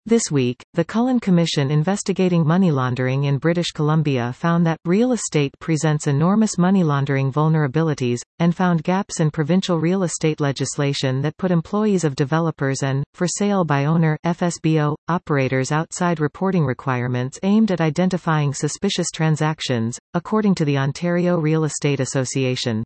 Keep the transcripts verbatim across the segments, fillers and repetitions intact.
This week, the Cullen Commission investigating money laundering in British Columbia found that real estate presents enormous money laundering vulnerabilities, and found gaps in provincial real estate legislation that put employees of developers and, for sale by owner F S B O, operators outside reporting requirements aimed at identifying suspicious transactions, according to the Ontario Real Estate Association.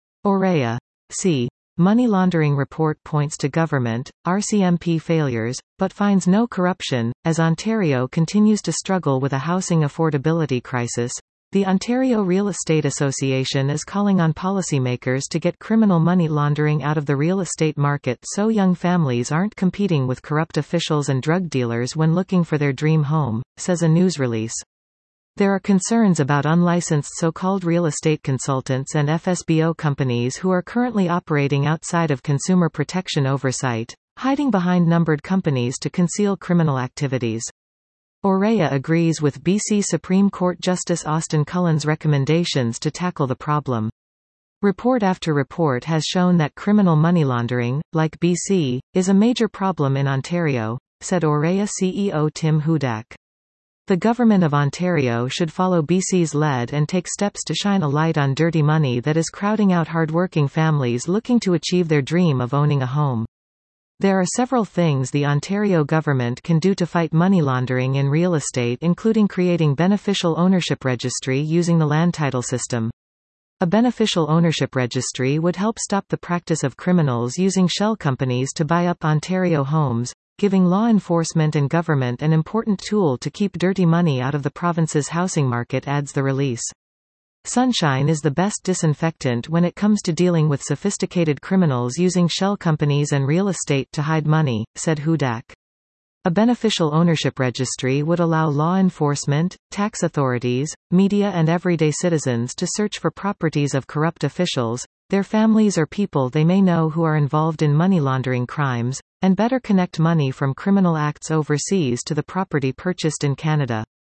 Aurea. C. Money laundering report points to government, R C M P failures, but finds no corruption. As Ontario continues to struggle with a housing affordability crisis, the Ontario Real Estate Association is calling on policymakers to get criminal money laundering out of the real estate market so young families aren't competing with corrupt officials and drug dealers when looking for their dream home, says a news release. There are concerns about unlicensed so-called real estate consultants and F S B O companies who are currently operating outside of consumer protection oversight, hiding behind numbered companies to conceal criminal activities. Aurea agrees with B C Supreme Court Justice Austin Cullen's recommendations to tackle the problem. Report after report has shown that criminal money laundering, like B C, is a major problem in Ontario, said Aurea C E O Tim Hudak. The Government of Ontario should follow B C's lead and take steps to shine a light on dirty money that is crowding out hardworking families looking to achieve their dream of owning a home. There are several things the Ontario government can do to fight money laundering in real estate, including creating beneficial ownership registry using the land title system. A beneficial ownership registry would help stop the practice of criminals using shell companies to buy up Ontario homes, giving law enforcement and government an important tool to keep dirty money out of the province's housing market, adds the release. Sunshine is the best disinfectant when it comes to dealing with sophisticated criminals using shell companies and real estate to hide money, said Hudak. A beneficial ownership registry would allow law enforcement, tax authorities, media and everyday citizens to search for properties of corrupt officials, their families or people they may know who are involved in money laundering crimes, and better connect money from criminal acts overseas to the property purchased in Canada.